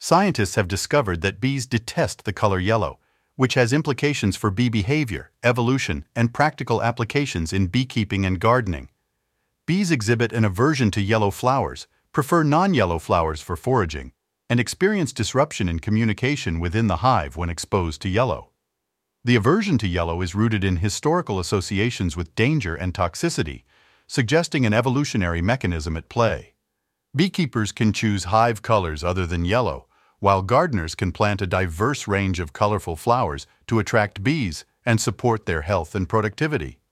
Scientists have discovered that bees detest the color yellow, which has implications for bee behavior, evolution, and practical applications in beekeeping and gardening. Bees exhibit an aversion to yellow flowers, prefer non-yellow flowers for foraging, and experience disruption in communication within the hive when exposed to yellow. The aversion to yellow is rooted in historical associations with danger and toxicity, suggesting an evolutionary mechanism at play. Beekeepers can choose hive colors other than yellow, while gardeners can plant a diverse range of colorful flowers to attract bees and support their health and productivity.